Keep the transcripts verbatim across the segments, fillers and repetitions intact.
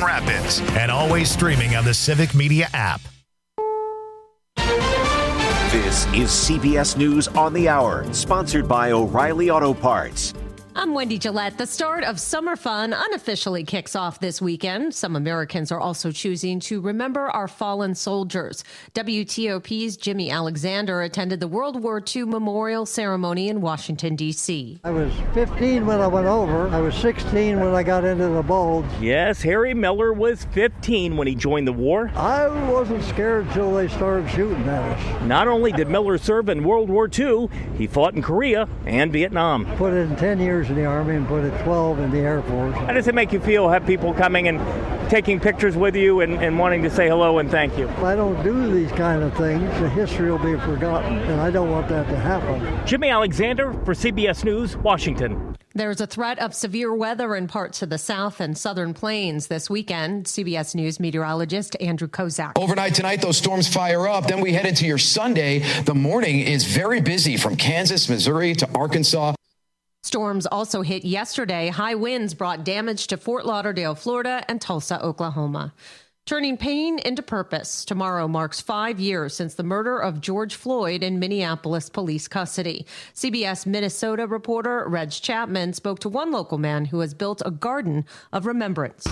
Rapids, and always streaming on the Civic Media app. This is C B S News on the Hour, sponsored by O'Reilly Auto Parts. I'm Wendy Gillette. The start of summer fun unofficially kicks off this weekend. Some Americans are also choosing to remember our fallen soldiers. W T O P's Jimmy Alexander attended the World War Two memorial ceremony in Washington, D C. I was fifteen when I went over. I was sixteen when I got into the bulge. Yes, Harry Miller was fifteen when he joined the war. I wasn't scared until they started shooting at us. Not only did Miller serve in World War Two, he fought in Korea and Vietnam. Put in ten years in the Army and put it twelve in the Air Force. How does it make you feel, have people coming and taking pictures with you and, and wanting to say hello and thank you? If I don't do these kind of things, the history will be forgotten, and I don't want that to happen. Jimmy Alexander for C B S News, Washington. There's a threat of severe weather in parts of the South and Southern Plains this weekend. C B S News meteorologist Andrew Kozak. Overnight tonight, those storms fire up. Then we head into your Sunday. The morning is very busy from Kansas, Missouri to Arkansas. Storms also hit yesterday. High winds brought damage to Fort Lauderdale, Florida, and Tulsa, Oklahoma. Turning pain into purpose. Tomorrow marks five years since the murder of George Floyd in Minneapolis police custody. C B S Minnesota reporter Reg Chapman spoke to one local man who has built a garden of remembrance.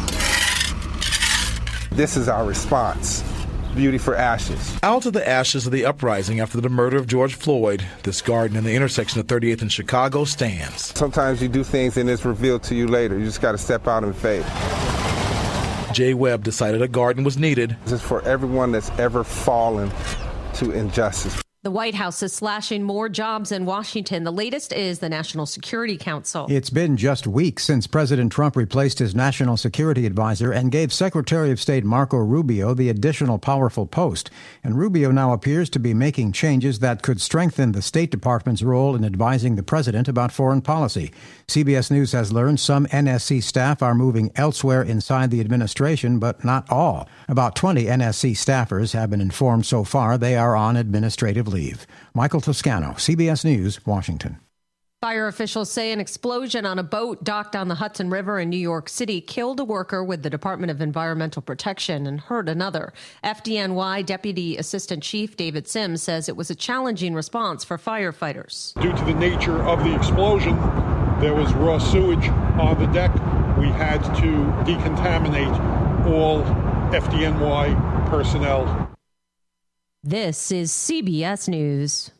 This is our response. Beauty for ashes. Out of the ashes of the uprising after the murder of George Floyd, this garden in the intersection of thirty-eighth and Chicago stands. Sometimes you do things and it's revealed to you later. You just got to step out in faith. Jay Webb decided a garden was needed. This is for everyone that's ever fallen to injustice. The White House is slashing more jobs in Washington. The latest is the National Security Council. It's been just weeks since President Trump replaced his national security advisor and gave Secretary of State Marco Rubio the additional powerful post. And Rubio now appears to be making changes that could strengthen the State Department's role in advising the president about foreign policy. C B S News has learned some N S C staff are moving elsewhere inside the administration, but not all. About twenty N S C staffers have been informed so far they are on administrative leave. Michael Toscano, C B S News, Washington. Fire officials say an explosion on a boat docked on the Hudson River in New York City killed a worker with the Department of Environmental Protection and hurt another. F D N Y Deputy Assistant Chief David Sims says it was a challenging response for firefighters. Due to the nature of the explosion, there was raw sewage on the deck. We had to decontaminate all F D N Y personnel. This is C B S News.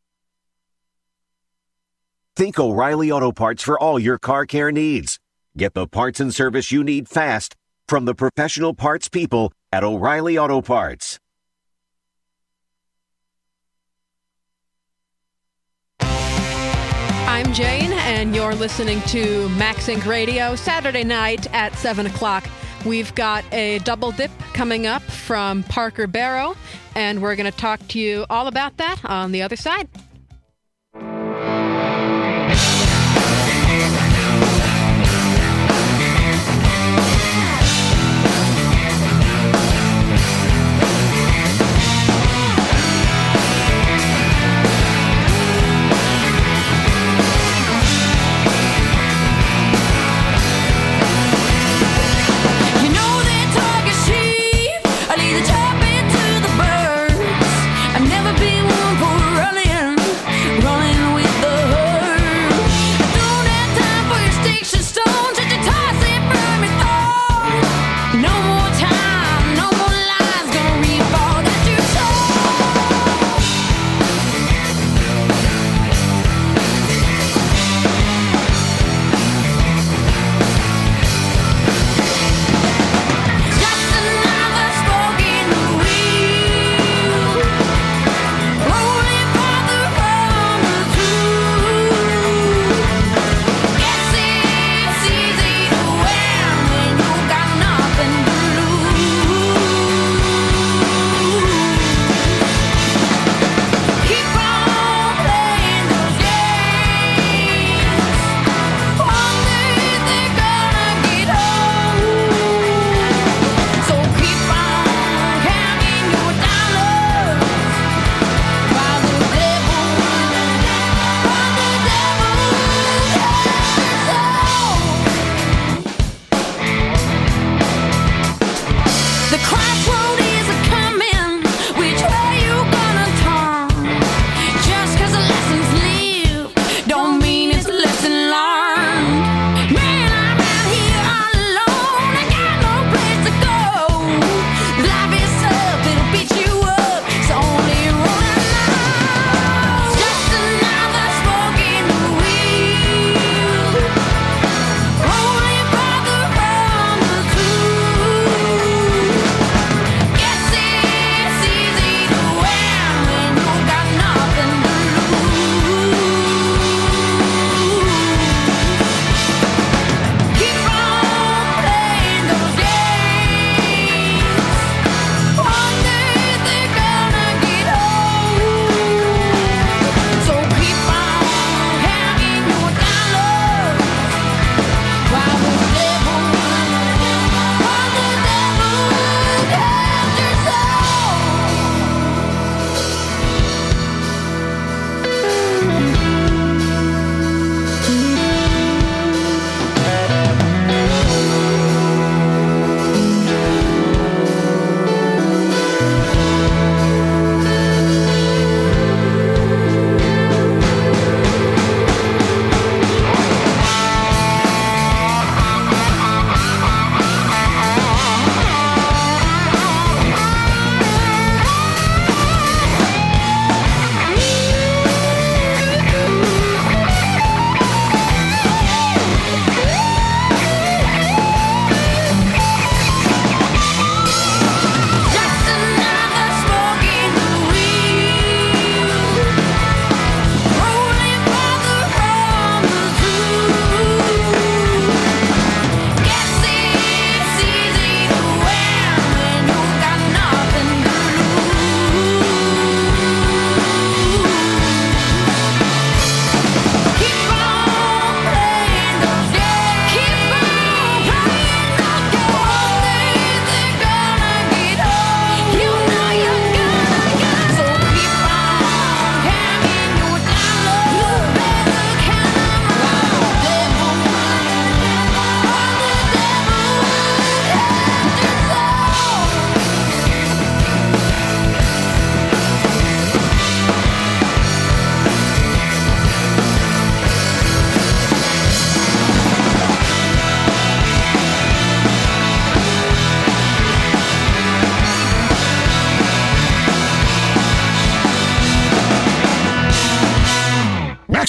Think O'Reilly Auto Parts for all your car care needs. Get the parts and service you need fast from the professional parts people at O'Reilly Auto Parts. I'm Jane, and you're listening to Max Inc Radio, Saturday night at seven o'clock. We've got a double dip coming up from Parker Barrow, and we're going to talk to you all about that on the other side. I've never been one for running.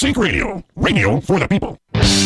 MaxInc Radio. Radio for the people.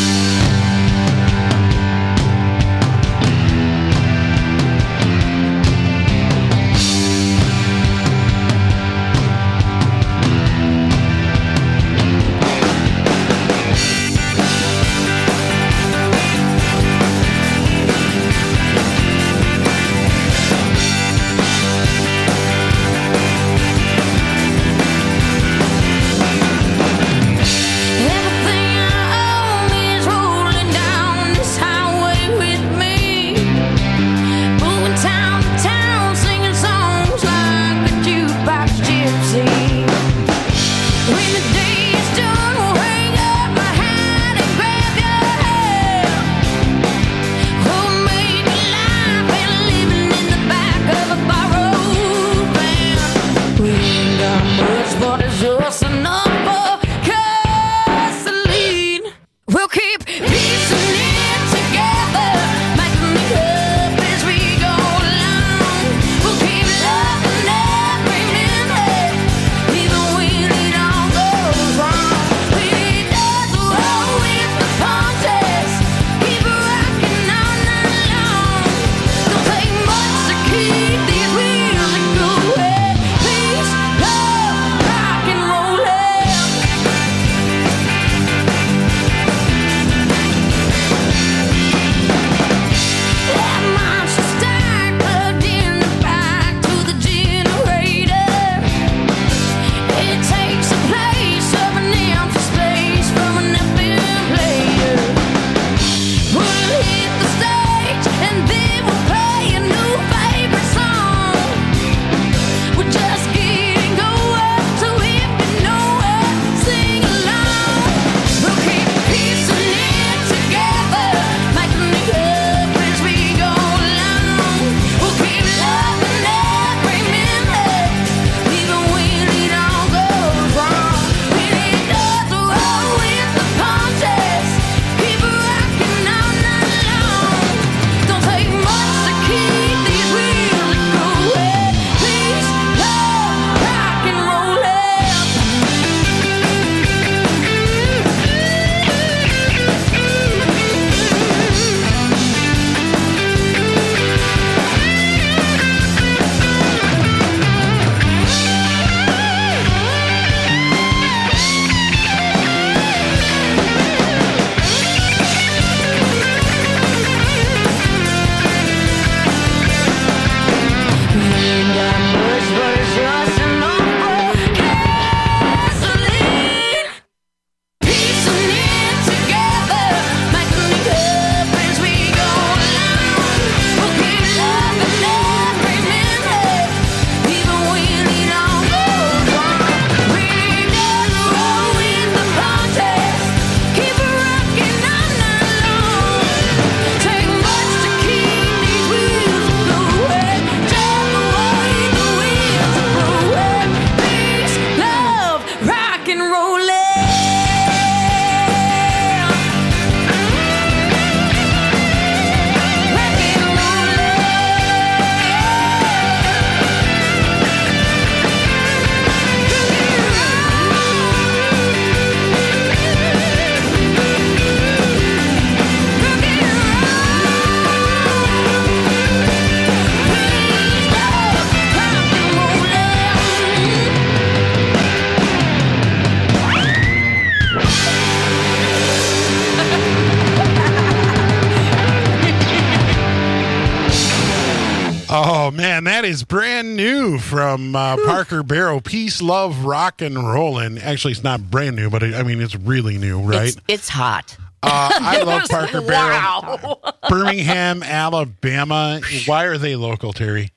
Oh, man, that is brand new from uh, Parker Barrow. Peace, Love, Rock and Rollin'. Actually, it's not brand new, but it, I mean, it's really new, right? It's, it's hot. Uh, I love Parker Barrow. Wow. Birmingham, Alabama. Why are they local, Terry?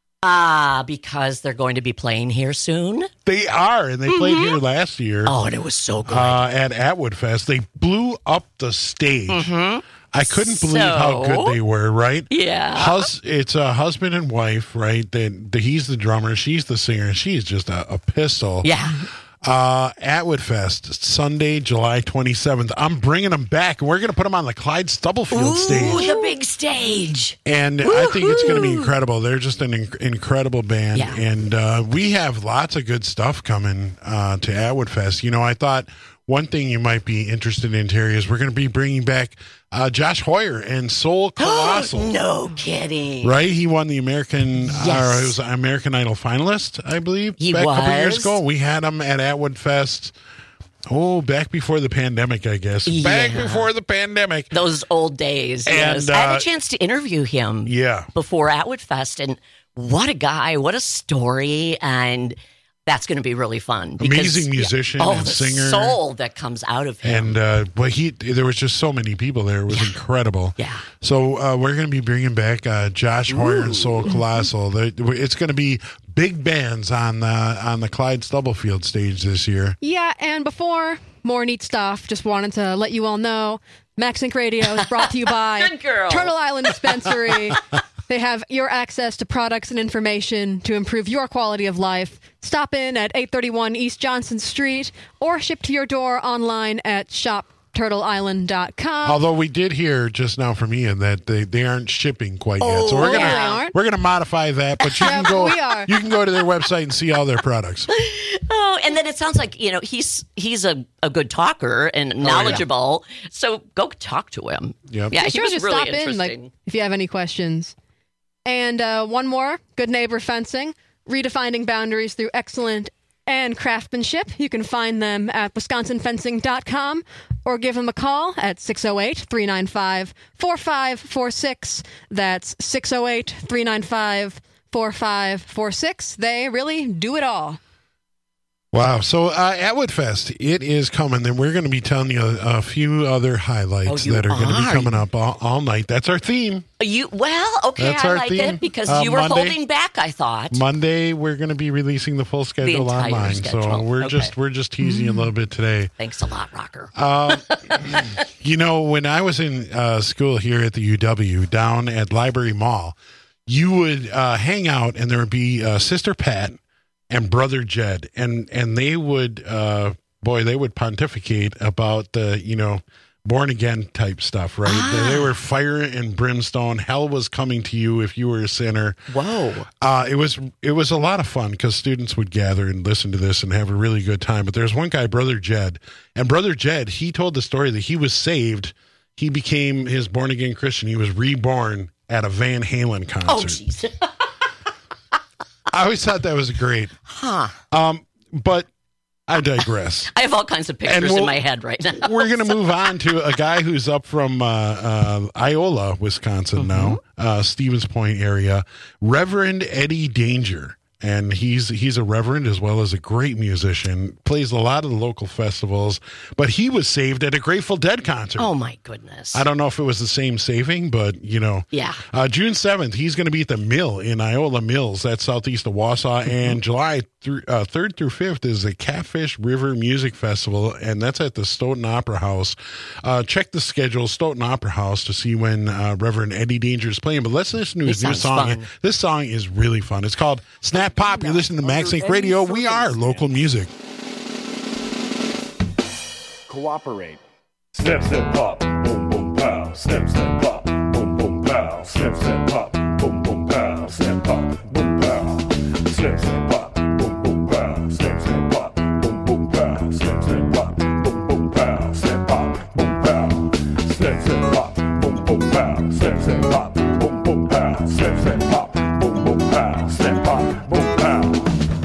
Ah, uh, because they're going to be playing here soon. They are, and they mm-hmm. played here last year. Oh, and it was so good. Uh, at Atwood Fest. They blew up the stage. Mm-hmm. I couldn't believe so, how good they were, right? Yeah. Hus- it's a husband and wife, right? They, the, he's the drummer, she's the singer, and she's just a, a pistol. Yeah. Uh, Atwood Fest, Sunday, July twenty-seventh. I'm bringing them back, and we're going to put them on the Clyde Stubblefield Ooh, stage. the big stage. And Woo-hoo. I think it's going to be incredible. They're just an inc- incredible band. Yeah. And uh, we have lots of good stuff coming uh, to Atwood Fest. You know, I thought one thing you might be interested in, Terry, is we're going to be bringing back uh, Josh Hoyer and Soul Colossal. No kidding. Right? He won the American, Yes. uh, he was an American Idol finalist, I believe, He back a couple was. years ago. We had him at Atwood Fest. Oh, back before the pandemic, I guess. Back Yeah. before the pandemic. Those old days. And, yes. I had uh, a chance to interview him Yeah. before Atwood Fest, and what a guy, what a story, and that's going to be really fun. Because, Amazing musician yeah, oh, and the singer. soul that comes out of him. And uh, well, he there was just so many people there. It was incredible. Yeah. So uh, we're going to be bringing back uh, Josh Hoyer and Soul Colossal. They- It's going to be big bands on the on the Clyde Stubblefield stage this year. Yeah, and before more neat stuff, just wanted to let you all know, Max Inc Radio is brought to you by Good girl. Turtle Island Dispensary. They have your access to products and information to improve your quality of life. Stop in at eight thirty-one East Johnson Street or ship to your door online at shop turtle island dot com. Although we did hear just now from Ian that they, they aren't shipping quite yet, Oh, so we're yeah. gonna They aren't? we're gonna modify that. But you Yeah, can go we are. you can go to their website and see all their products. Oh, and then it sounds like, you know, he's he's a, a good talker and knowledgeable. So go talk to him. Yep. Yeah, Be he sure was to really stop in interesting. like, if you have any questions. And uh, one more, Good Neighbor Fencing, redefining boundaries through excellent and craftsmanship. You can find them at wisconsin fencing dot com or give them a call at six oh eight, three nine five, four five four six. That's six oh eight, three nine five, four five four six. They really do it all. Wow. So uh, Atwood Fest, it is coming, and we're going to be telling you a, a few other highlights Oh, you that are, going to be are. coming up all, all night. That's our theme. You well, okay, That's I our like theme. it because Uh, you were Monday- holding back, I thought. Monday, we're going to be releasing the full schedule entire online. So schedule. we're Okay. just we're just teasing you a little bit today. Thanks a lot, Rocker. Uh, you know, when I was in uh, school here at the U W down at Library Mall, you would uh, hang out, and there would be uh, Sister Pat and Brother Jed, and and they would, uh, boy, they would pontificate about the, you know, born again type stuff, right? Ah. They, they were fire and brimstone. Hell was coming to you if you were a sinner. Whoa. Uh, it was it was a lot of fun because students would gather and listen to this and have a really good time. But there's one guy, Brother Jed, and Brother Jed, he told the story that he was saved. He became his born again Christian. He was reborn at a Van Halen concert. Oh, jeez. I always thought that was great. Huh. Um, but I digress. I have all kinds of pictures we'll- in my head right now. We're going to move on to a guy who's up from uh, uh, Iola, Wisconsin now, uh, Stevens Point area, Reverend Eddie Danger. And he's he's a reverend as well as a great musician, plays a lot of the local festivals, but he was saved at a Grateful Dead concert. Oh, my goodness. I don't know if it was the same saving, but, you know. Yeah. Uh, June seventh, he's going to be at the Mill in Iola Mills. That's southeast of Wausau. And July through, uh, third through fifth is the Catfish River Music Festival, and that's at the Stoughton Opera House. Uh, check the schedule, Stoughton Opera House, to see when uh, Reverend Eddie Danger is playing. But let's listen to his He new sounds song. fun. This song is really fun. It's called Snap Pop. You're listening to Max Inc Radio. We are local music. Cooperate. Snip, snip, pop, boom, boom, pow. Snip, snip, pop, boom, boom, pow. Snip, snip, pop, boom, boom, pow. Snip, pop, boom, pow. Snip, snip, pop, boom, boom, pow. Snip, snip, pop, boom, boom, pow. Snip, snip, pop, boom, boom, pow. Snip, pop, boom, pow. Snip, snip, pop, boom, boom, pow. Snip, snip, pop, boom, boom, pow. Snip, snip, pop, boom, boom, pow. Snip, pop, boom, pow.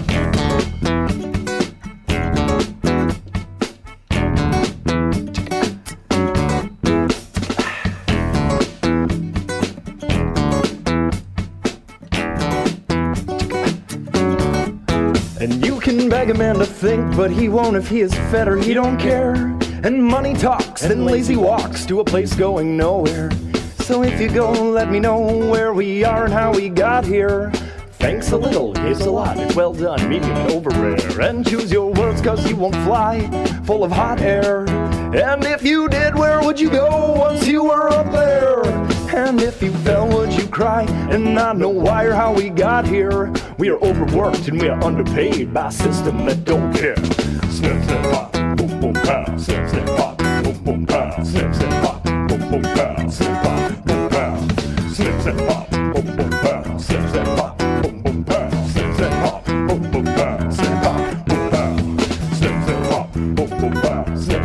And you can beg a man to think, but he won't if he is fed or he don't care. And money talks and lazy walks to a place going nowhere. So if you go, let me know where we are and how we got here. Thanks a little, here's a lot, it's well done, medium over rare. And choose your words cause you won't fly, full of hot air. And if you did, where would you go once you were up there? And if you fell, would you cry and not know why or how we got here? We are overworked and we are underpaid by a system that don't care. Snip, snip, pop, boom, boom, pow. Snip, snip, pop, boom, boom, pow. Snip, snip, pop, boom, boom, pow. Snip, pop, boom, pow. Snip, snip, pop, boom, boom, pow. Snip, snip, pop, boom, boom, pow. Snip, snip, pop, boom, boom, pow. Snip, pop, boom, pow. Snip, snip, pop, boom, boom, pow. Snip,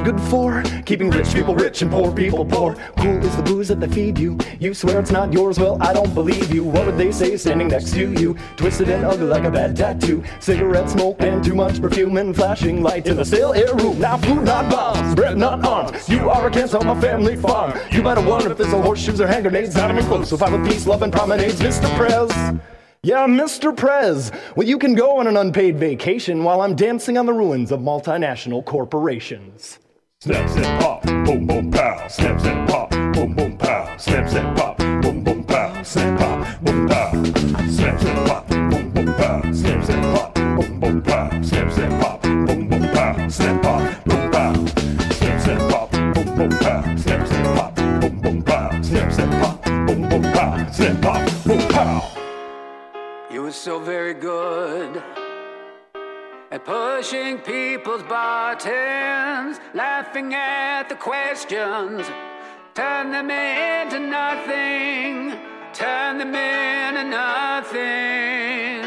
good for? Keeping rich people rich and poor people poor. Cool is the booze that they feed you. You swear it's not yours, well, I don't believe you. What would they say standing next to you? Twisted and ugly like a bad tattoo. Cigarette smoke and too much perfume and flashing lights in the still air room. Now food not bombs, bread not arms. You are a cancer on my family farm. You better wonder if this are horseshoes or hand grenades. Not even close, so find a peace, love, and promenades. Mister Prez. Yeah, Mister Prez. Well, you can go on an unpaid vacation while I'm dancing on the ruins of multinational corporations. Snap, snap, pop, boom, boom, pow. Snap, snap, pop, boom, boom, pow. Snap, snap, pop, boom, boom, pow. Snap, pop, boom, pow. Snap, snap, pop, boom, boom, pow. Snap, snap, pop, boom, boom, pow. Snap, snap, pop, boom, boom, pow. Snap, pop, boom, pow. Snap, snap, pop, boom, boom, pow. Snap, snap, pop, boom, boom, pow. Snap, snap, pop, boom, boom, pow. Snap, pop, boom, pow. You were so very good at pushing people's buttons, laughing at the questions, turn them into nothing, turn them into nothing.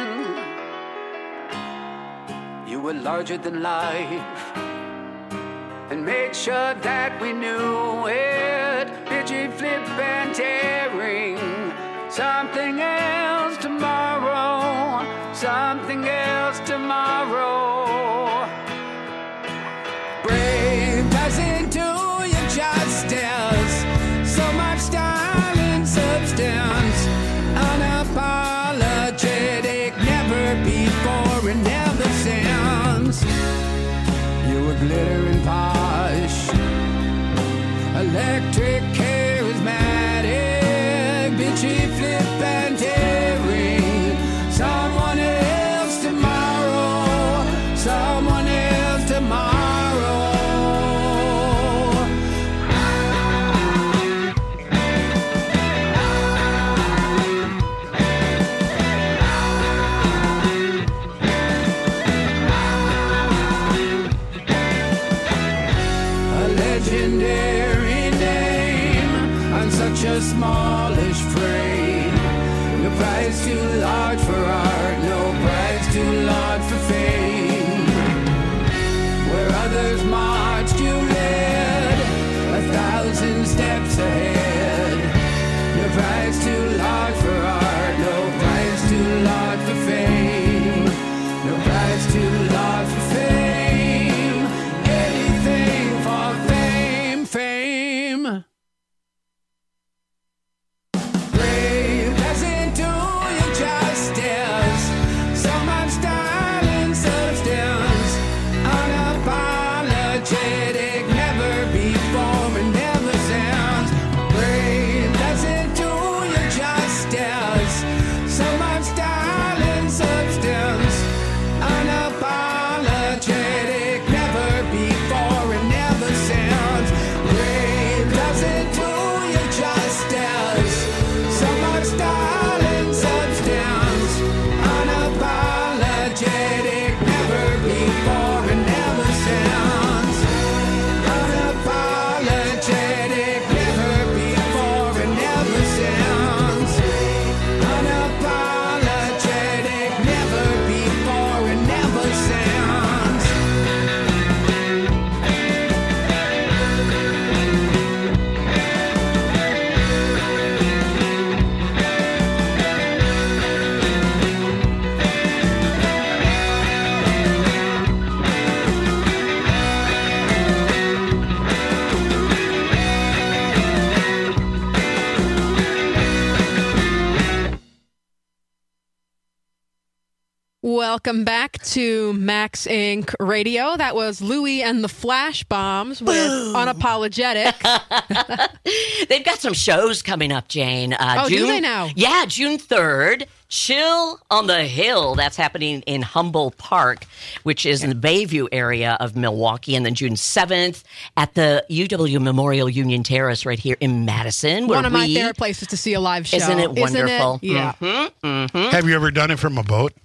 You were larger than life and made sure that we knew it. Bitchy, flip, and tearing. Something else tomorrow, something else tomorrow. Brave doesn't do you justice, so much style and substance. Unapologetic, never before and never since. You were glitter and posh, electric, charismatic, bitchy, flip and tearing. Someone else tomorrow, someone else tomorrow. A legendary name on such a smallish frame. No price too large for art, no price too large for fame. Where others marched, you led a thousand steps ahead. No price too large for art, no price too large for fame. No price too large for fame. Anything for fame, fame. Brave doesn't do you justice, so much style and substance. Unapologetic, never before and never since. Brave doesn't do you justice, so much style and substance. Unapologetic, never before and never since. Brave doesn't do you justice, so much style and substance. Unapologetic, never before and never since. Unapologetic, never before and never since. Unapologetic, never before and never since. Welcome back to Max Incorporated. Radio. That was Louie and the Flash Bombs with Unapologetic. They've got some shows coming up, Jane. Uh, Oh, June, do they now? Yeah, June third. Chill on the Hill. That's happening in Humboldt Park, which is in the Bayview area of Milwaukee. And then June seventh at the U W Memorial Union Terrace right here in Madison. One of my we- favorite places to see a live show. Isn't it wonderful? Isn't it? Yeah. Mm-hmm, mm-hmm. Have you ever done it from a boat?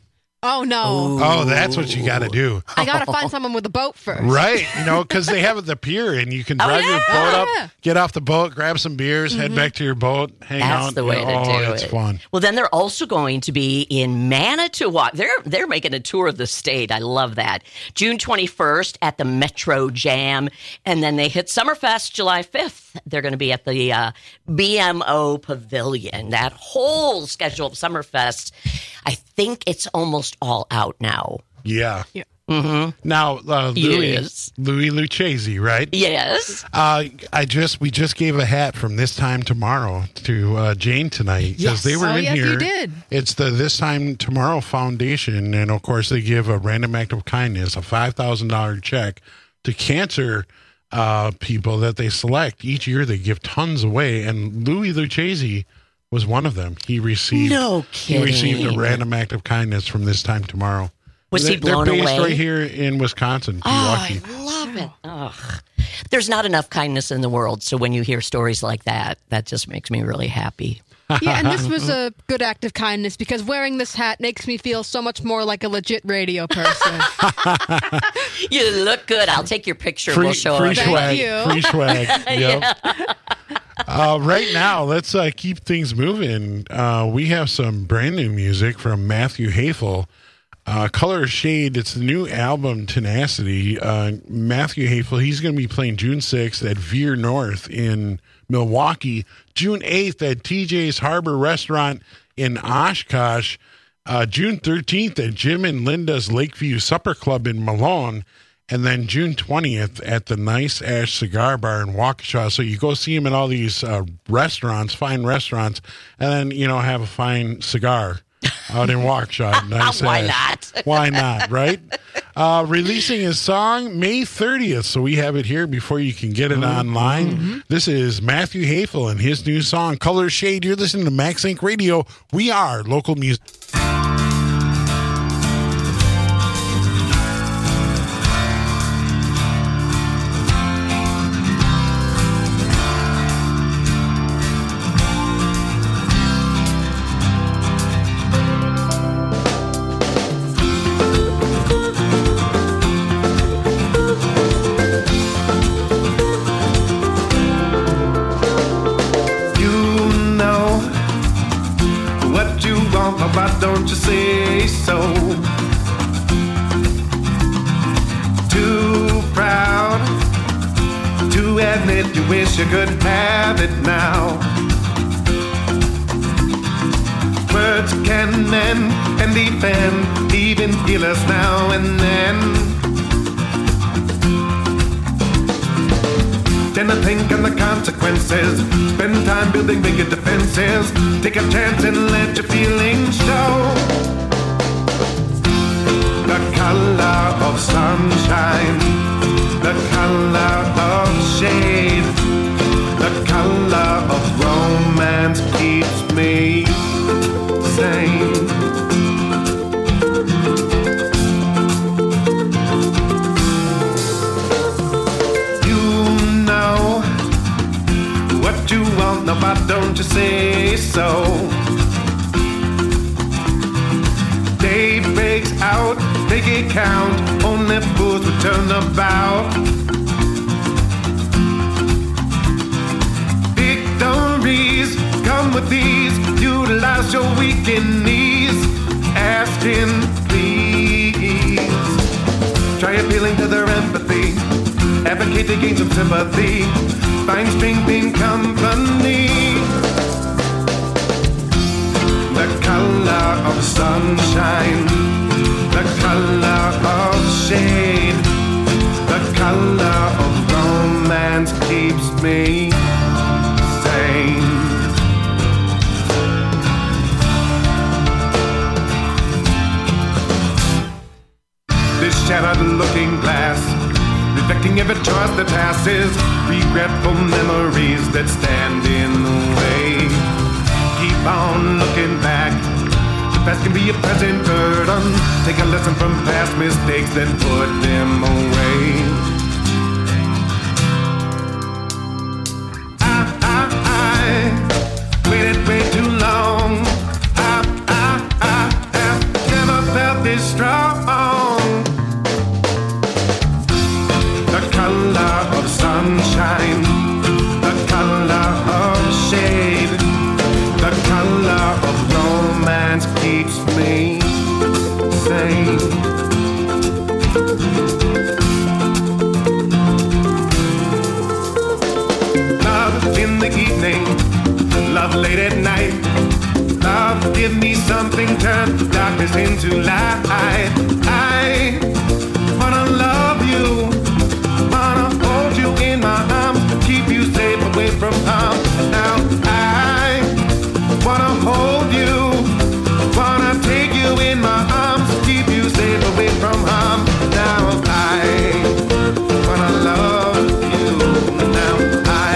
Oh, no. Oh, that's what you got to do. I got to find someone with a boat first. Right. You know, because they have it at the pier, and you can Oh, drive yeah. your boat Oh, up, yeah. get off the boat, grab some beers, head back to your boat, hang That's out. the way you to know, do oh, it. it's fun. Well, then they're also going to be in Manitowoc. They're they're making a tour of the state. I love that. June twenty-first at the Metro Jam, and then they hit Summerfest July fifth. They're going to be at the uh, B M O Pavilion. That whole schedule of Summerfest, I think it's almost all out now. Yeah. Yeah. Mm-hmm. Now, uh, Louis, Yes. Louis Lucchese, right? Yes. Uh, I just we just gave a hat from This Time Tomorrow to uh, Jane tonight because Yes. they were Oh, in yes, here. you did. It's the This Time Tomorrow Foundation, and of course they give a random act of kindness, a five thousand dollar check to cancer uh, people that they select each year. They give tons away, and Louis Lucchese was one of them. He received No he received a kidding. random act of kindness from This Time Tomorrow. Was he They're blown based away? right here in Wisconsin, Oh, Milwaukee. I love it. Ugh. There's not enough kindness in the world, so when you hear stories like that, that just makes me really happy. Yeah, and this was a good act of kindness because wearing this hat makes me feel so much more like a legit radio person. You look good. I'll take your picture. Free, we'll show free it. Thank swag. you. Free swag. Yep. Yeah. Uh, right now, let's uh, keep things moving. Uh, we have some brand new music from Matthew Hafel. Uh, Color Shade, it's the new album, Tenacity. Uh, Matthew Hafel, he's going to be playing June sixth at Veer North in Milwaukee, June eighth at T J's Harbor Restaurant in Oshkosh, uh, June thirteenth at Jim and Linda's Lakeview Supper Club in Malone, and then June twentieth at the Nice Ash Cigar Bar in Waukesha. So you go see him at all these uh, restaurants, fine restaurants, and then, you know, have a fine cigar out in Waukesha. Nice Why Ash. not? Why not, right? Uh, releasing his song May thirtieth, so we have it here before you can get it Mm-hmm. online. This is Matthew Hafel and his new song, Color Shade. You're listening to Max Inc Radio. We are local music. But don't you say so? Too proud to admit you wish you could have it now. Words can mend and defend, even heal us now and then. Then I think on the consequences. Spend time building bigger defenses. Take a chance and let your feelings show. The color of sunshine, the color of shade, the color of romance keeps me sane. What you want, no, but don't you say so. Day breaks out, make it count, only fools return about. Victories come with these, utilize your weakened knees, asking please. Try appealing to their empathy, advocate to gain some sympathy. Find strength in company. The color of sunshine, the color of shade, the color of romance keeps me sane. This shattered looking glass, reflecting every choice that passes, regretful memories that stand in the way. Keep on looking back. The past can be a present burden. Take a lesson from past mistakes, then put them away. I, I, I waited way too long. I, I, I have never felt this Love in the evening, love late at night. Love, give me something, turn the darkness into light. I wanna love you, wanna hold you in my arms, keep you safe away from harm. Now I wanna hold you, wanna take you in my arms, keep you safe away from harm. Now I wanna love you. Now I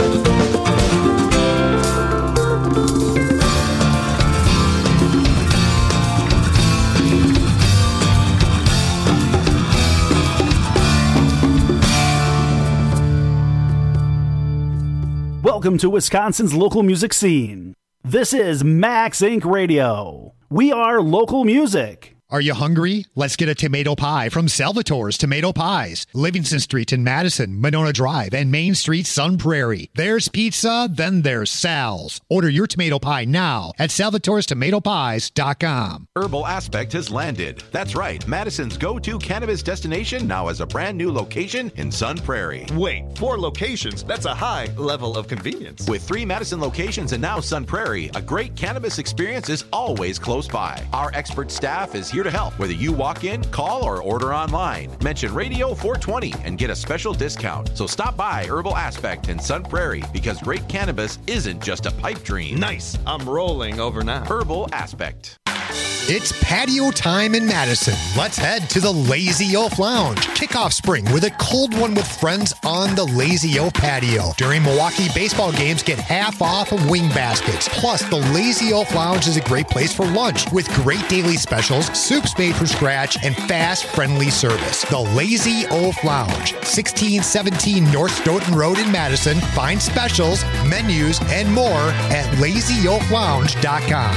Welcome to Wisconsin's local music scene. This is Max Incorporated. Radio. We are local music. Are you hungry? Let's get a tomato pie from Salvatore's Tomato Pies. Livingston Street in Madison, Monona Drive, and Main Street, Sun Prairie. There's pizza, then there's Sal's. Order your tomato pie now at salvatores tomato pies dot com. Herbal Aspect has landed. That's right. Madison's go-to cannabis destination now has a brand new location in Sun Prairie. Wait, four locations? That's a high level of convenience. With three Madison locations and now Sun Prairie, a great cannabis experience is always close by. Our expert staff is here to help, whether you walk in, call, or order online. Mention Radio four twenty and get a special discount. So stop by Herbal Aspect in Sun Prairie, because great cannabis isn't just a pipe dream. Nice. I'm rolling over now. Herbal Aspect. It's patio time in Madison. Let's head to the Lazy Oaf Lounge. Kick off spring with a cold one with friends on the Lazy Oaf patio. During Milwaukee baseball games, get half off of wing baskets. Plus, the Lazy Oaf Lounge is a great place for lunch with great daily specials, soups made from scratch, and fast, friendly service. The Lazy Oaf Lounge, sixteen seventeen North Stoughton Road in Madison. Find specials, menus, and more at lazy oaf lounge dot com.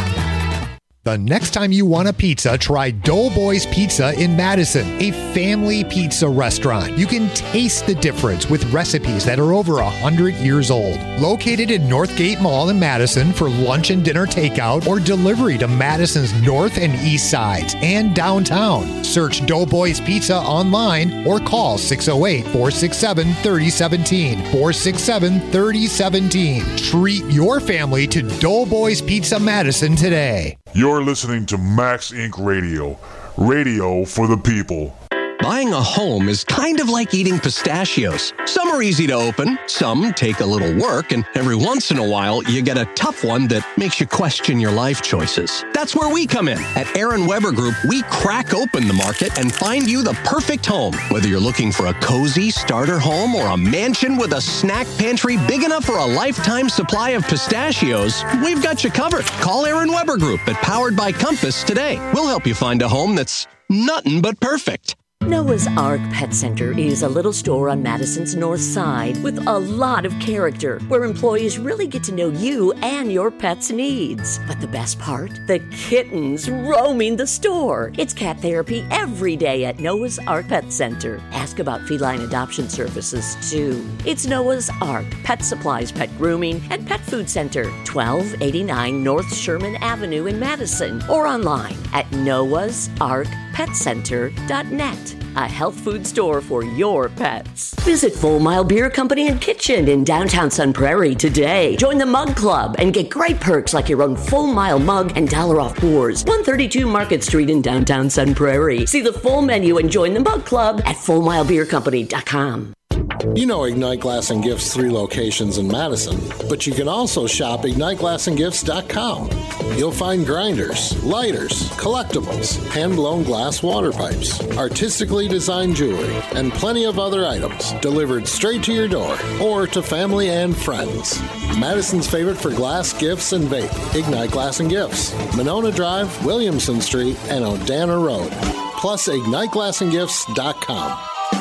The next time you want a pizza, try Doughboys Pizza in Madison, a family pizza restaurant. You can taste the difference with recipes that are over one hundred years old. Located in Northgate Mall in Madison for lunch and dinner takeout or delivery to Madison's north and east sides and downtown. Search Doughboys Pizza online or call six oh eight, four six seven, three oh one seven, four six seven, three oh one seven. Treat your family to Doughboys Pizza Madison today. You're listening to Max Incorporated. Radio. Radio for the people. Buying a home is kind of like eating pistachios. Some are easy to open, some take a little work, and every once in a while, you get a tough one that makes you question your life choices. That's where we come in. At Aaron Weber Group, we crack open the market and find you the perfect home. Whether you're looking for a cozy starter home or a mansion with a snack pantry big enough for a lifetime supply of pistachios, we've got you covered. Call Aaron Weber Group at Powered by Compass today. We'll help you find a home that's nothing but perfect. Noah's Ark Pet Center is a little store on Madison's north side with a lot of character, where employees really get to know you and your pet's needs. But the best part? The kittens roaming the store. It's cat therapy every day at Noah's Ark Pet Center. Ask about feline adoption services, too. It's Noah's Ark Pet Supplies, Pet Grooming, and Pet Food Center, twelve eighty-nine North Sherman Avenue in Madison, or online at noahs ark pet center dot net. A health food store for your pets. Visit Full Mile Beer Company and Kitchen in downtown Sun Prairie today. Join the Mug Club and get great perks like your own Full Mile mug and dollar off pours. one thirty-two Market Street in downtown Sun Prairie. See the full menu and join the Mug Club at full mile beer company dot com. You know Ignite Glass and Gifts' three locations in Madison, but you can also shop ignite glass and gifts dot com. You'll find grinders, lighters, collectibles, hand-blown glass water pipes, artistically designed jewelry, and plenty of other items delivered straight to your door or to family and friends. Madison's favorite for glass, gifts, and vape, Ignite Glass and Gifts, Monona Drive, Williamson Street, and Odana Road. Plus ignite glass and gifts dot com.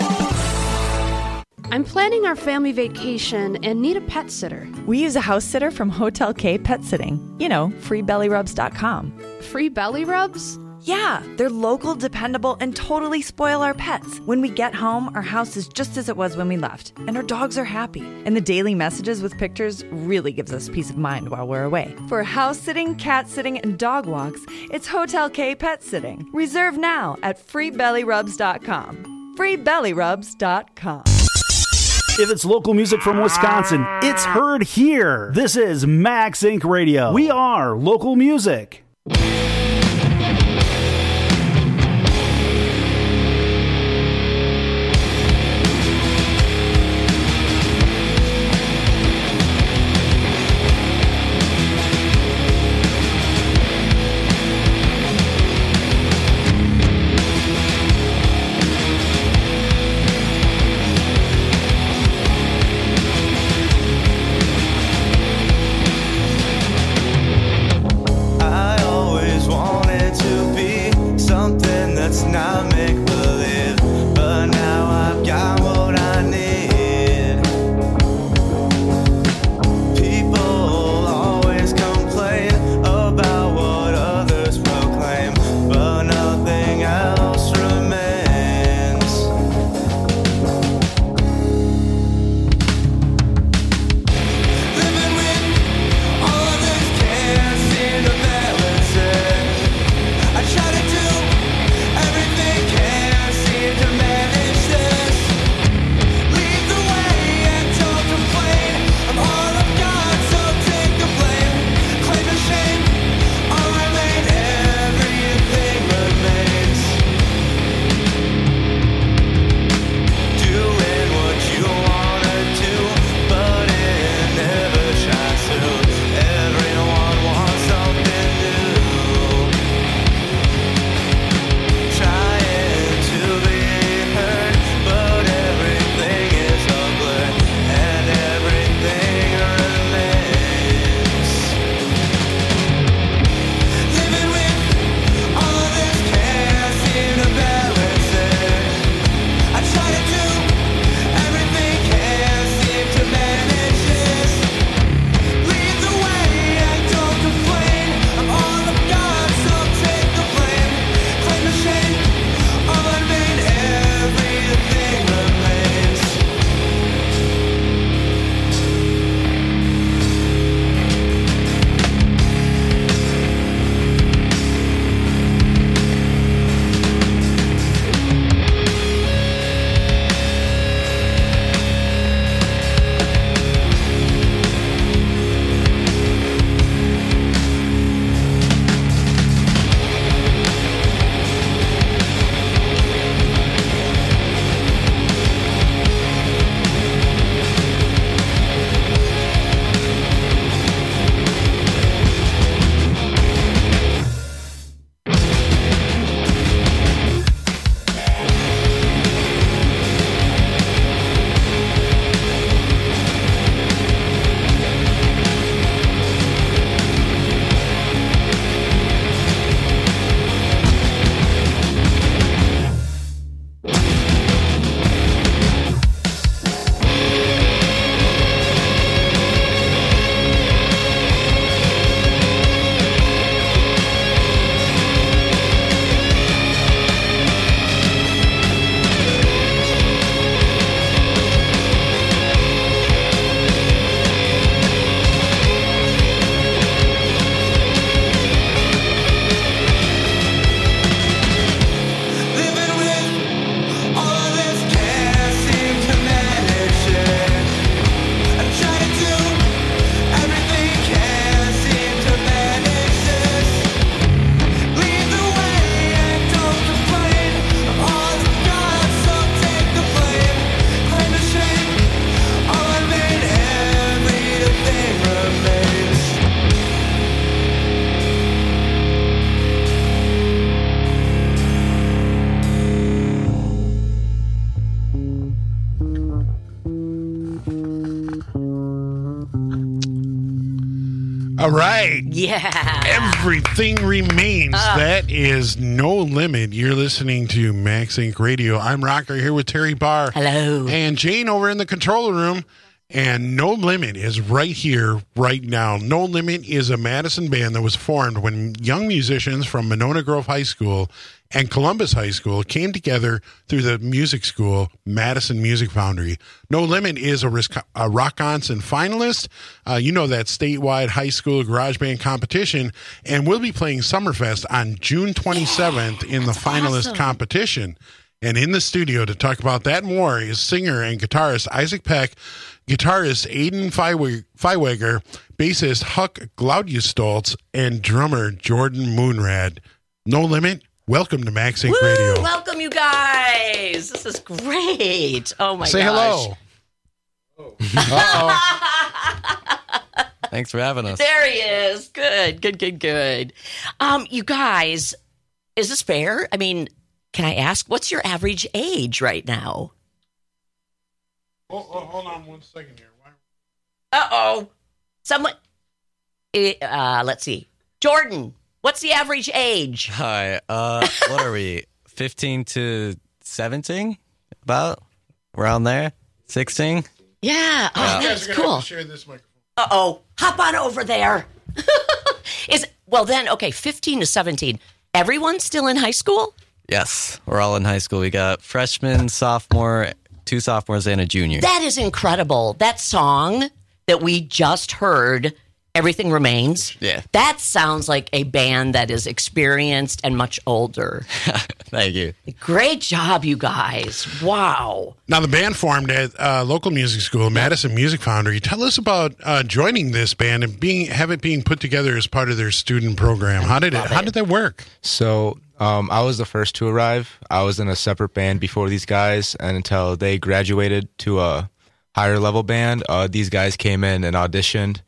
I'm planning our family vacation and need a pet sitter. We use a house sitter from Hotel K Pet Sitting. You know, free belly rubs dot com. Free belly rubs? Yeah, they're local, dependable, and totally spoil our pets. When we get home, our house is just as it was when we left, and our dogs are happy. And the daily messages with pictures really gives us peace of mind while we're away. For house sitting, cat sitting, and dog walks, it's Hotel K Pet Sitting. Reserve now at free belly rubs dot com. free belly rubs dot com. If it's local music from Wisconsin, it's heard here. This is Max Inc Radio. We are local music. All right. Yeah. Everything remains. Uh. That is No Limit. You're listening to Max Inc Radio. I'm Rocker here with Terry Barr. Hello. And Jane over in the control room. And No Limit is right here, right now. No Limit is a Madison band that was formed when young musicians from Monona Grove High School and Columbus High School came together through the music school, Madison Music Foundry. No Limit is a, a Rock-Onson finalist. Uh, you know that statewide high school garage band competition, and we'll be playing Summerfest on June twenty-seventh yeah, in the finalist awesome. competition. And in the studio to talk about that and more is singer and guitarist Isaac Peck, guitarist Aiden Feiwager, bassist Huck Glaudustolz, and drummer Jordan Moonrad. No Limit, welcome to Max Inc Woo! Radio. Welcome, you guys. This is great. Oh, my Say gosh. hello. Uh-oh. Thanks for having us. There he is. Good, good, good, good. Um, you guys, is this fair? I mean, can I ask, what's your average age right now? Oh, oh, hold on one second here. Why? Uh-oh. Someone, uh, let's see. Jordan, what's the average age? Hi. Uh, what are we? fifteen to seventeen? About? Around there? sixteen? Yeah. Oh, Yeah. that's You guys are gonna cool. have to share this microphone. Uh-oh. Hop on over there. Is Well, then, okay, fifteen to seventeen. Everyone's still in high school? Yes. We're all in high school. We got freshman, sophomore, two sophomores, and a junior. That is incredible. That song that we just heard, Everything Remains, Yeah. that sounds like a band that is experienced and much older. Thank you. Great job, you guys. Wow. Now, the band formed at uh, local music school, Madison Music Foundry. Tell us about uh, joining this band and being have it being put together as part of their student program. How did it? How did that work? So um, I was the first to arrive. I was in a separate band before these guys, and until they graduated to a higher level band, uh, these guys came in and auditioned,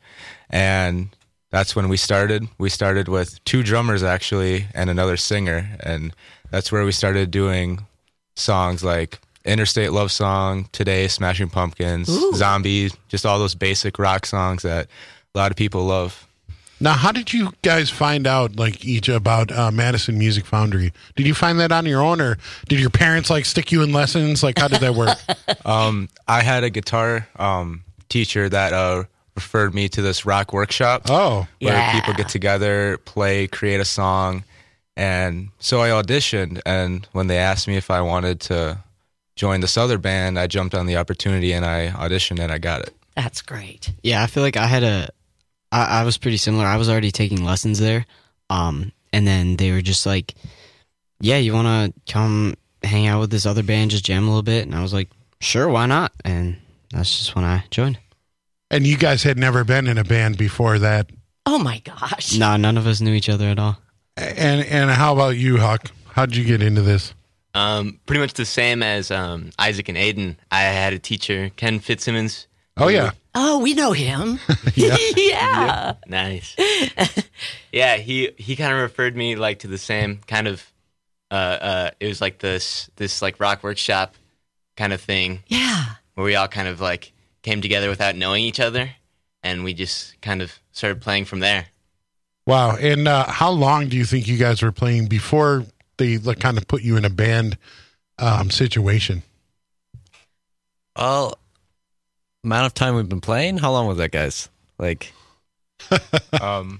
and that's when we started. We started with two drummers, actually, and another singer, and that's where we started doing songs like Interstate Love Song, Today, Smashing Pumpkins, Ooh. Zombie, just all those basic rock songs that a lot of people love. Now, how did you guys find out, like, each about uh, Madison Music Foundry? Did you find that on your own, or did your parents, like, stick you in lessons? Like, how did that work? um, I had a guitar um, teacher that uh, referred me to this rock workshop. Oh, where yeah. people get together, play, create a song. And so I auditioned, and when they asked me if I wanted to join this other band, I jumped on the opportunity and I auditioned and I got it. That's great. Yeah, I feel like I had a, I, I was pretty similar. I was already taking lessons there. Um, and then they were just like, yeah, you want to come hang out with this other band, just jam a little bit? And I was like, sure, why not? And that's just when I joined. And you guys had never been in a band before that. Oh, my gosh. No, none of us knew each other at all. And and how about you, Huck? How did you get into this? Um, pretty much the same as um, Isaac and Aiden. I had a teacher, Ken Fitzsimmons. Oh, yeah. Oh, we know him. Yeah. yeah. Yep. Nice. Yeah, he, he kind of referred me like to the same kind of, uh, uh, it was like this, this like rock workshop kind of thing. Yeah. Where we all kind of like came together without knowing each other, and we just kind of started playing from there. Wow. And uh, how long do you think you guys were playing before they like, kind of put you in a band um, situation? Well, amount of time we've been playing? How long was that, guys? Like, um,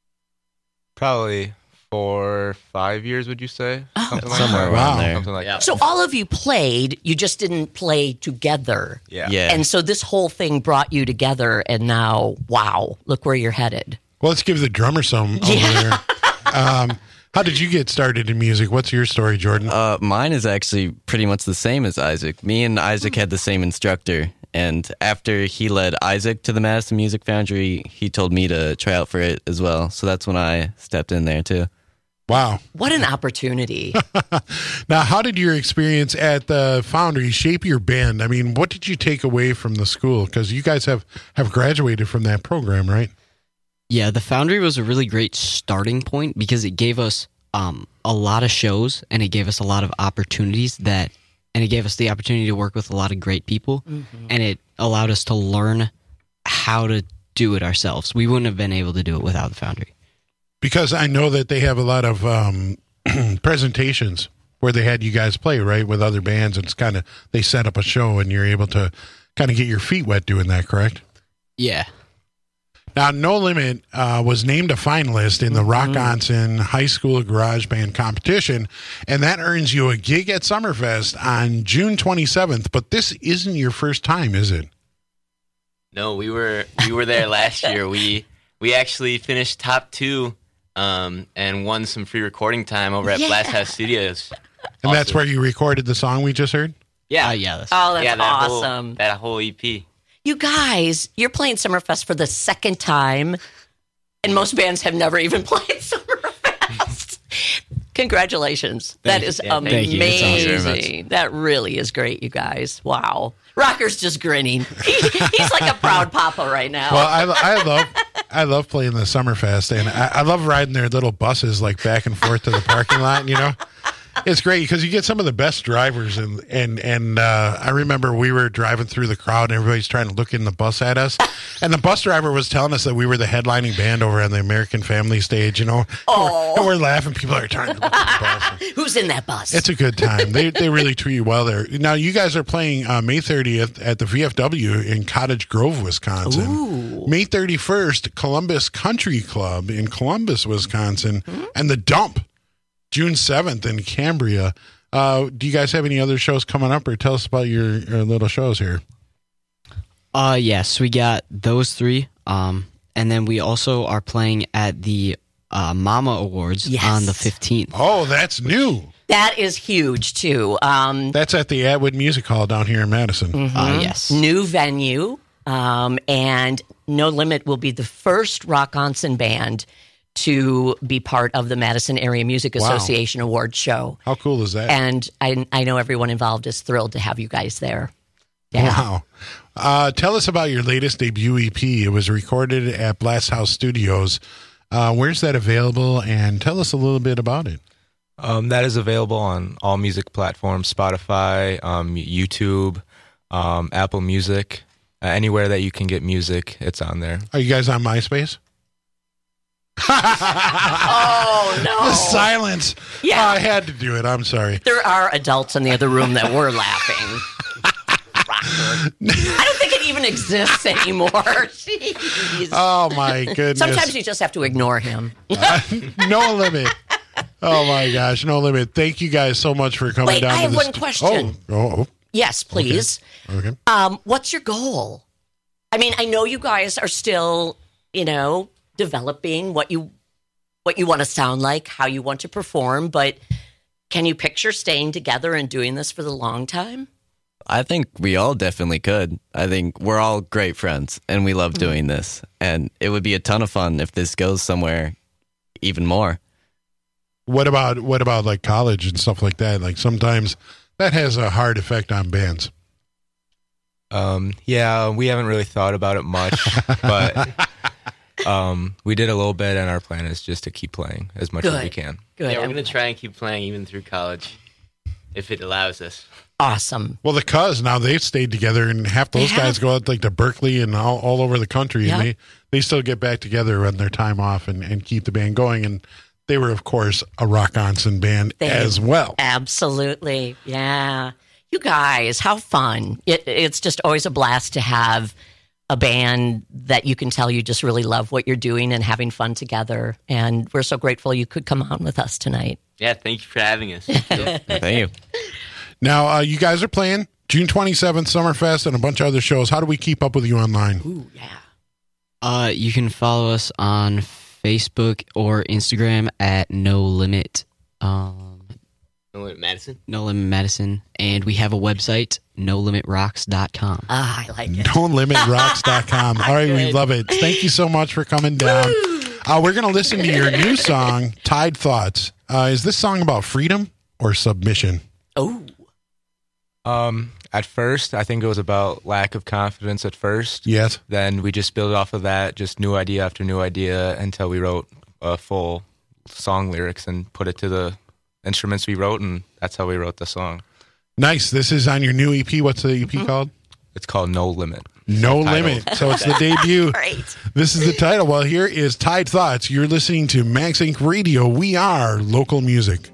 probably four, five years, would you say? Something like somewhere that. around there. Something like that. So all of you played, you just didn't play together. Yeah. Yeah. And so this whole thing brought you together, and now, wow, look where you're headed. Well, let's give the drummer some over there. Um, how did you get started in music? What's your story, Jordan? Uh, mine is actually pretty much the same as Isaac. Me and Isaac had the same instructor, and after he led Isaac to the Madison Music Foundry, he told me to try out for it as well. So that's when I stepped in there too. Wow. What an opportunity. Now, how did your experience at the Foundry shape your band? I mean, what did you take away from the school? Because you guys have, have graduated from that program, right? Yeah, the Foundry was a really great starting point because it gave us um, a lot of shows, and it gave us a lot of opportunities that, and it gave us the opportunity to work with a lot of great people, Mm-hmm. and it allowed us to learn how to do it ourselves. We wouldn't have been able to do it without the Foundry. Because I know that they have a lot of um, presentations where they had you guys play, right, with other bands. And it's kind of, they set up a show and you're able to kind of get your feet wet doing that, correct? Yeah. Now, No Limit uh, was named a finalist in the Rock Onsen High School Garage Band Competition, and that earns you a gig at Summerfest on June twenty-seventh. But this isn't your first time, is it? No, we were we were there last year. We we actually finished top two um, and won some free recording time over at Yeah. Blast House Studios. And that's where you recorded the song we just heard? Yeah. Uh, yeah. That's Oh, that's yeah, that whole- awesome. that whole E P. You guys, you're playing Summerfest for the second time, and most bands have never even played Summerfest. Congratulations. Thank that is you. Yeah, thank you. That's awesome. amazing. That really is great, you guys. Wow. Rocker's just grinning. He, he's like a proud papa right now. Well, I, I love I love playing the Summerfest, and I, I love riding their little buses like back and forth to the parking lot. You know, it's great because you get some of the best drivers, and and and uh, I remember we were driving through the crowd, and everybody's trying to look in the bus at us, and the bus driver was telling us that we were the headlining band over on the American Family stage. You know, oh. and we're laughing. People are trying to look at the bus. Who's in that bus? It's a good time. They they really treat you well there. Now you guys are playing uh, May thirtieth at the V F W in Cottage Grove, Wisconsin. Ooh. May thirty-first, Columbus Country Club in Columbus, Wisconsin, mm-hmm. and the Dump, June seventh in Cambria. Uh, do you guys have any other shows coming up, or tell us about your, your little shows here? Uh, yes, we got those three. Um, and then we also are playing at the uh, Mama Awards Yes. on the fifteenth. Oh, that's new. That is huge, too. Um, That's at the Atwood Music Hall down here in Madison. mhm. Uh, yes. New venue. Um, and No Limit will be the first Rock-Onson band to be part of the Madison Area Music Wow. Association Awards show. How cool is that? And I, I know everyone involved is thrilled to have you guys there. Yeah. Wow. Uh, tell us about your latest debut E P. It was recorded at Blast House Studios. Uh, where's that available? And tell us a little bit about it. Um, that is available on all music platforms, Spotify, um, YouTube, um, Apple Music, uh, anywhere that you can get music, it's on there. Are you guys on MySpace? Oh, no. The silence. Yeah. Oh, I had to do it. I'm sorry. There are adults in the other room that were laughing. Rocker. I don't think it even exists anymore. Jeez. Oh, my goodness. Sometimes you just have to ignore him. Uh, no limit. Oh, my gosh. No limit. Thank you guys so much for coming Wait, down I to have this. one question. Oh, oh, Yes, please. okay. Um, what's your goal? I mean, I know you guys are still, you know, developing what you what you want to sound like, how you want to perform, but can you picture staying together and doing this for the long time? I think we all definitely could. I think we're all great friends, and we love doing this. And it would be a ton of fun if this goes somewhere even more. What about what about like college and stuff like that? Like sometimes that has a hard effect on bands. Um, yeah, we haven't really thought about it much, but um, we did a little bit, and our plan is just to keep playing as much as we Good. can. Good. Yeah, we're going to try and keep playing even through college, if it allows us. Awesome. Well, the Cuz now they've stayed together, and half those They guys have. go out like to Berkeley and all, all over the country, Yep. and they, they still get back together on their time off and, and keep the band going. And they were, of course, a Rock-Onson band They- as well. Absolutely. Yeah. You guys, how fun. It, it's just always a blast to have a band that you can tell you just really love what you're doing and having fun together. And we're so grateful you could come on with us tonight. Yeah, thank you for having us. Thank you. Now, uh, you guys are playing June twenty-seventh, Summerfest, and a bunch of other shows. How do we keep up with you online? Ooh, yeah. Uh, you can follow us on Facebook or Instagram at No Limit, um, No Limit Madison. No Limit Madison, and we have a website, no limit rocks dot com. Ah, I like it. no limit rocks dot com. All right, we Good. love it. Thank you so much for coming down. Uh, we're going to listen to your new song, Tide Thoughts. Uh, is this song about freedom or submission? Oh. Um, at first, I think it was about lack of confidence at first. Yes. Then we just built off of that, just new idea after new idea until we wrote a full song lyrics and put it to the instruments we wrote, and that's how we wrote the song. Nice. This is on your new E P. What's the E P called? It's called No Limit. No Title. Limit. So it's the debut. Great. This is the title. Well, here is Tide Thoughts. You're listening to Max Inc Radio. We are local music.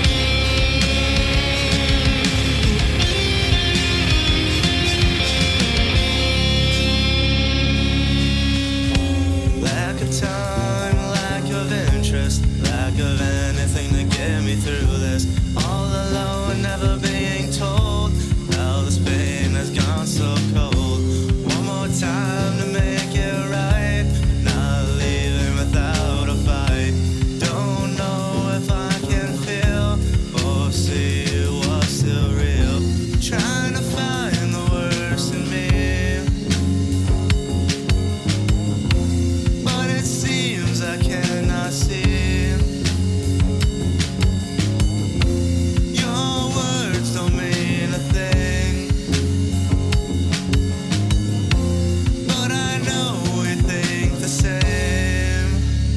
Thank me through this. All alone, never being told how this pain has gone so cold. One more time to make it right, not leaving without a fight. Don't know if I can feel or see what's still real. Trying to find the worst in me, but it seems I cannot see. Your words don't mean a thing, but I know we think the same.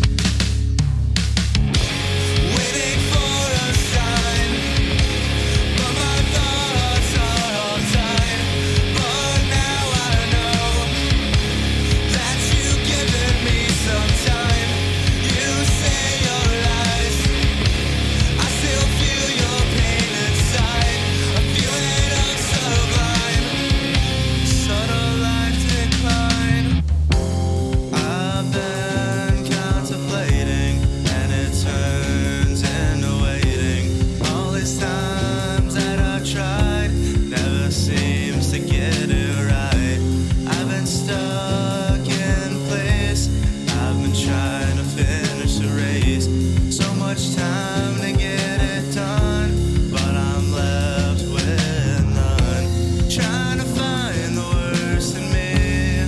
Waiting for a sign, but my thoughts are all tied. But now I know that you've given me some time. You say your lies, I still feel your pain inside. A feeling of sublime, subtle life decline. I've been contemplating, and it turns into waiting. All these times that I've tried, never seems to get it right. I've been stuck in place, I've been trying to finish the race. So much time to get it done, but I'm left with none. Trying to find the worst in me,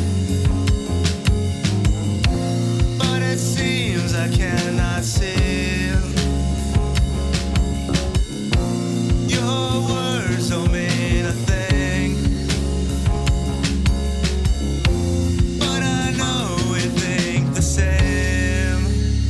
but it seems I cannot see. Your words don't mean a thing, but I know we think the same.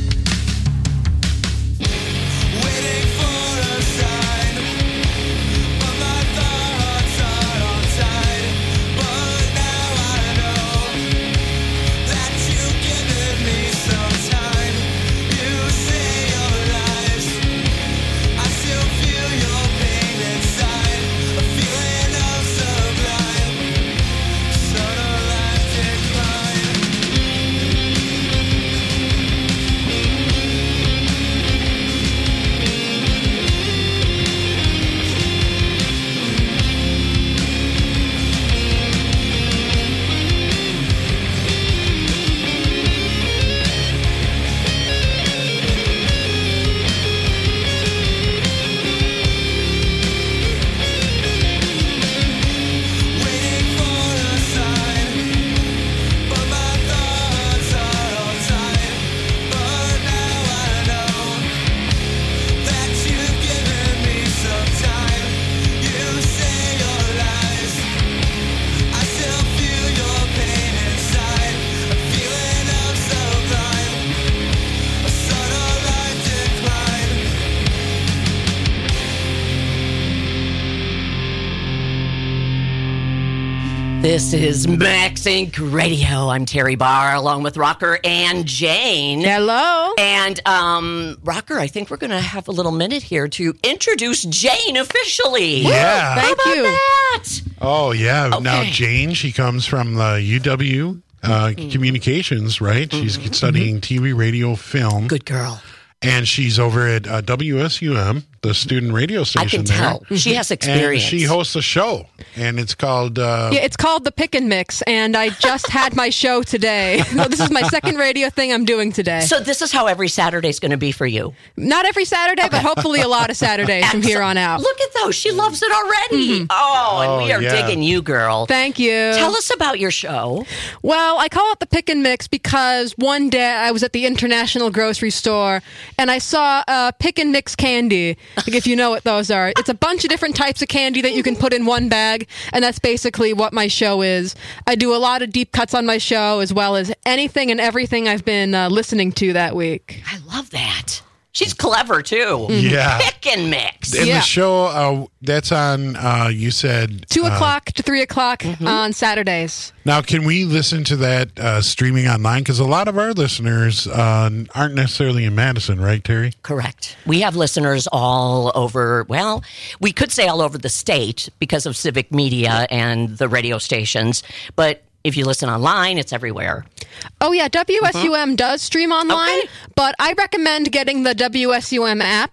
Waiting for a sign, but my thoughts are all tied. But now I know that you've given me some time. You say your lies, I still feel your pain inside. A feeling of sublime, subtle life decline. Waiting for a sign, but my thoughts are all tied. But now I know that you've given me some time. You say your lies, I still feel your pain inside. A feeling of sublime, a subtle life decline. This is Max Incorporated. Radio. I'm Terry Barr, along with Rocker and Jane. Hello. And um, Rocker, I think we're going to have a little minute here to introduce Jane officially. Yeah. How Thank about you. that? Oh, yeah. Now, Okay. Jane, she comes from the U W uh, Communications, right? She's studying T V, radio, film. Good girl. And she's over at uh, W S U M, the student radio I station can there. tell. She has experience. And she hosts a show, and it's called... Uh, Yeah, it's called The Pick and Mix, and I just had my show today. So this is my second radio thing I'm doing today. So this is how every Saturday's going to be for you. Not every Saturday, but hopefully a lot of Saturdays from here on out. Look at those. She loves it already. Oh, and Oh, we are yeah. digging you, girl. Thank you. Tell us about your show. Well, I call it the Pick and Mix because one day I was at the International Grocery Store and I saw uh, Pick and Mix candy. Like if you know what those are. It's a bunch of different types of candy that you can put in one bag, and that's basically what my show is. I do a lot of deep cuts on my show as well as anything and everything I've been uh, listening to that week. I love that. She's clever, too. Yeah. Pick and mix. And Yeah. the show, uh, that's on, uh, you said... Two uh, o'clock to three o'clock on Saturdays. Now, can we listen to that uh, streaming online? Because a lot of our listeners uh, aren't necessarily in Madison, right, Terry? Correct. We have listeners all over, well, we could say all over the state because of civic media and the radio stations, but if you listen online, it's everywhere. Oh, yeah. W S U M does stream online, Okay. but I recommend getting the W S U M app.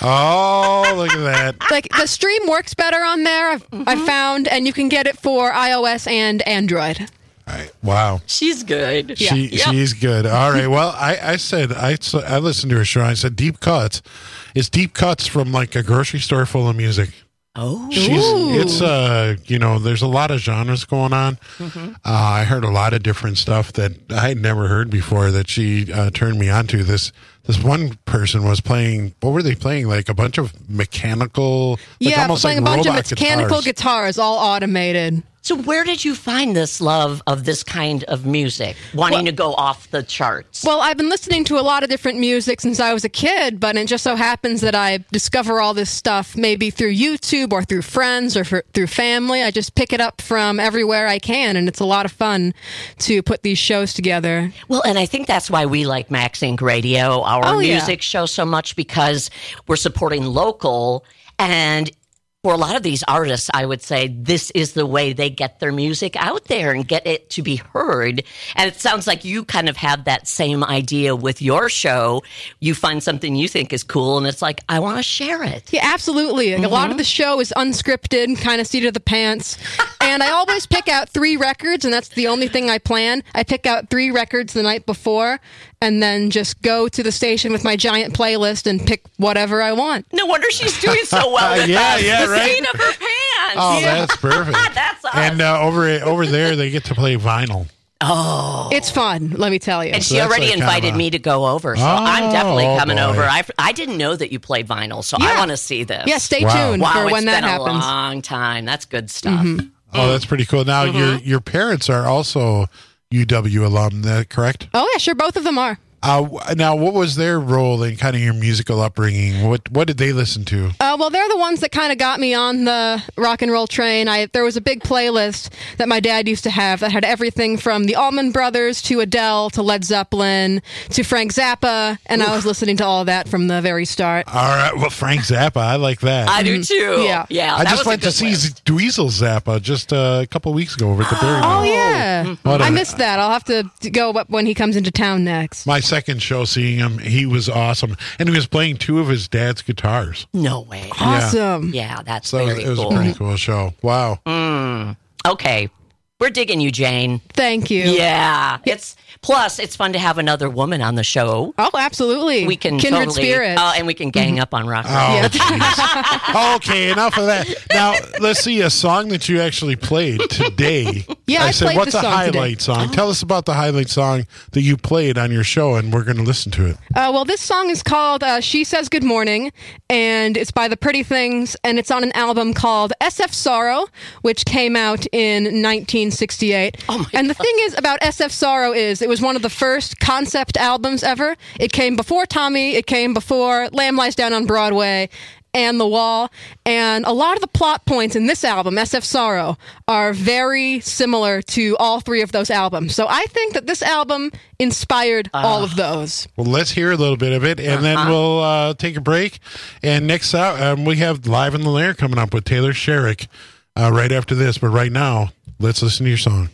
Oh, look at that. Like, the stream works better on there, I've, I've found, and you can get it for iOS and Android. Wow. She's good. She she's good. All right. Well, I, I said I I listened to her show. I said deep cuts. It's deep cuts from like a grocery store full of music. Oh, she's it's uh you know there's a lot of genres going on. Mm-hmm. Uh, I heard a lot of different stuff that I had never heard before that she uh, turned me on to. This this one person was playing. What were they playing? Like a bunch of mechanical. Like yeah, almost playing like a bunch of robot mechanical guitars. guitars, all automated. So where did you find this love of this kind of music, wanting Well- to go off the charts? Well, I've been listening to a lot of different music since I was a kid, but it just so happens that I discover all this stuff maybe through YouTube or through friends or for, through family. I just pick it up from everywhere I can, and it's a lot of fun to put these shows together. Well, and I think that's why we like Max Inc Radio, our Oh, yeah. music show, so much, because we're supporting local. And for a lot of these artists, I would say this is the way they get their music out there and get it to be heard. And it sounds like you kind of have that same idea with your show. You find something you think is cool, and it's like, I want to share it. Yeah, absolutely. Like, A lot of the show is unscripted, kind of seat of the pants. And I always pick out three records, and that's the only thing I plan. I pick out three records the night before, and then just go to the station with my giant playlist and pick whatever I want. No wonder she's doing so well with Yeah, us. yeah, the right. seat of her pants. Oh, that's perfect. That's us. And uh, over over there, they get to play vinyl. Oh, it's fun. Let me tell you. And So she that's already like kind invited of a- me to go over, so Oh, I'm definitely oh, coming boy. over. I, I didn't know that you played vinyl, so I Yeah. want to see this. Yeah, stay Wow. tuned Wow, for it's when that been happens. a long time. That's good stuff. Oh, that's pretty cool. Now, Mm-hmm. your your parents are also U W alum, that correct? Oh, yeah, sure. Both of them are. Uh, w- now, what was their role in kind of your musical upbringing? What what did they listen to? Uh, well, they're the ones that kind of got me on the rock and roll train. I there was a big playlist that my dad used to have that had everything from the Allman Brothers to Adele to Led Zeppelin to Frank Zappa, and I was listening to all that from the very start. All right, well, Frank Zappa, I like that. I do too. Yeah. yeah. I that just was a went to good see list. Dweezil Zappa just uh, a couple weeks ago over at the Berry Oh, Mill. yeah. What I a- missed that. I'll have to go up when he comes into town next. My second show seeing him, he was awesome. And he was playing two of his dad's guitars. No way. Awesome. Yeah, that's So it was, very it was cool. a pretty cool show. Wow. Mm. Okay. We're digging you, Jane. Thank you. Yeah. It's plus it's fun to have another woman on the show. Oh, absolutely. We can Kindred totally spirits. uh, and we can gang up on rock. Oh, jeez. Okay, enough of that. Now, let's see a song that you actually played today. Yeah, I said, played what's this a song today." highlight song? Tell us about the highlight song that you played on your show, and we're going to listen to it. Uh, well, this song is called uh, She Says Good Morning, and it's by The Pretty Things, and it's on an album called S F Sorrow, which came out in nineteen sixty-eight. Oh my and the thing is about S F Sorrow is it was one of the first concept albums ever. It came before Tommy, it came before Lamb Lies Down on Broadway, and The Wall. And a lot of the plot points in this album, S F Sorrow, are very similar to all three of those albums. So I think that this album inspired all of those. Well, let's hear a little bit of it, and then we'll uh, take a break. And next out, um, we have Live in the Lair coming up with Taylor Sherrick uh, right after this. But right now, let's listen to your song.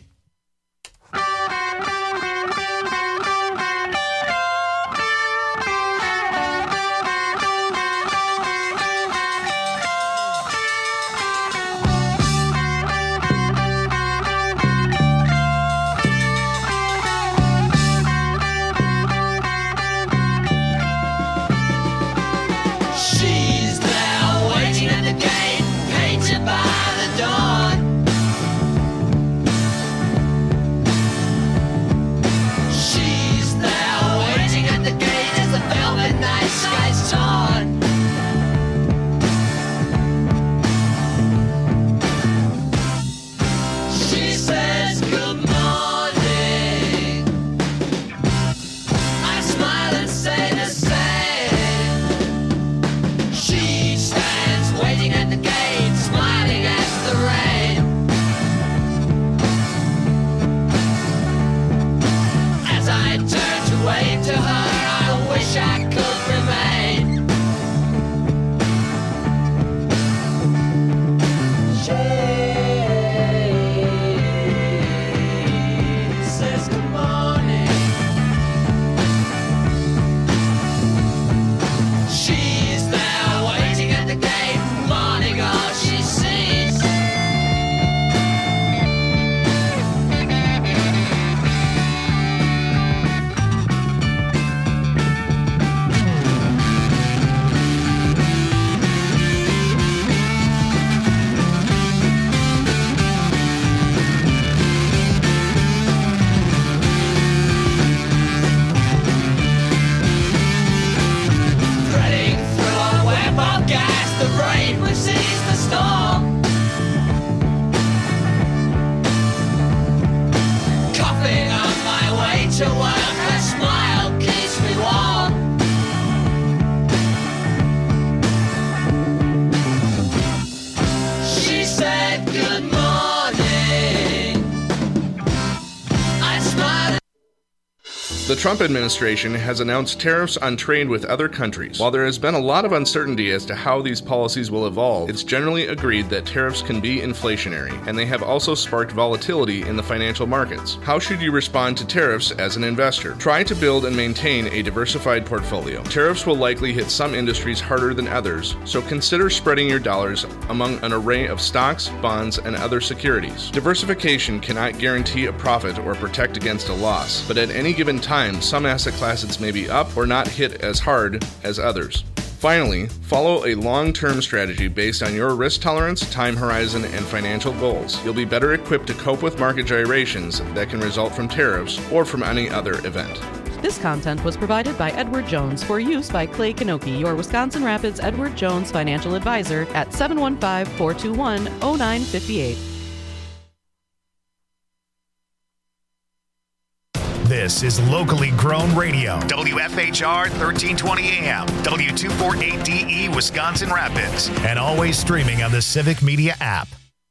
She's there waiting at the gate, painted by the dawn. The Trump administration has announced tariffs on trade with other countries. While there has been a lot of uncertainty as to how these policies will evolve, it's generally agreed that tariffs can be inflationary, and they have also sparked volatility in the financial markets. How should you respond to tariffs as an investor? Try to build and maintain a diversified portfolio. Tariffs will likely hit some industries harder than others, so consider spreading your dollars among an array of stocks, bonds, and other securities. Diversification cannot guarantee a profit or protect against a loss, but at any given time, some asset classes may be up or not hit as hard as others. Finally, follow a long-term strategy based on your risk tolerance, time horizon, and financial goals. You'll be better equipped to cope with market gyrations that can result from tariffs or from any other event. This content was provided by Edward Jones for use by Clay Kanoki, your Wisconsin Rapids Edward Jones financial advisor at seven one five, four two one, zero nine five eight. This is locally grown radio. W F H R thirteen twenty A M, W two forty-eight D E, Wisconsin Rapids, and always streaming on the Civic Media app.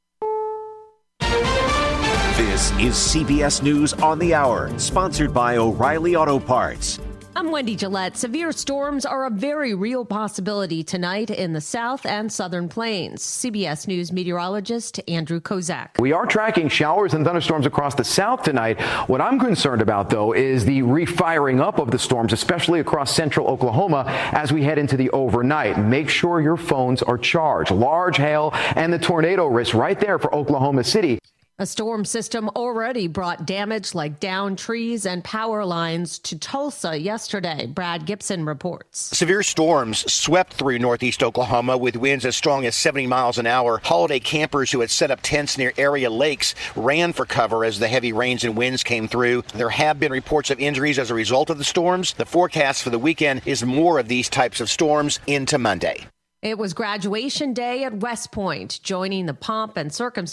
This is C B S News on the Hour, sponsored by O'Reilly Auto Parts. I'm Wendy Gillette. Severe storms are a very real possibility tonight in the South and Southern Plains. C B S News meteorologist Andrew Kozak. We are tracking showers and thunderstorms across the South tonight. What I'm concerned about, though, is the refiring up of the storms, especially across central Oklahoma as we head into the overnight. Make sure your phones are charged. Large hail and the tornado risk right there for Oklahoma City. A storm system already brought damage like downed trees and power lines to Tulsa yesterday. Brad Gibson reports. Severe storms swept through northeast Oklahoma with winds as strong as seventy miles an hour. Holiday campers who had set up tents near area lakes ran for cover as the heavy rains and winds came through. There have been reports of injuries as a result of the storms. The forecast for the weekend is more of these types of storms into Monday. It was graduation day at West Point, joining the pomp and circumstance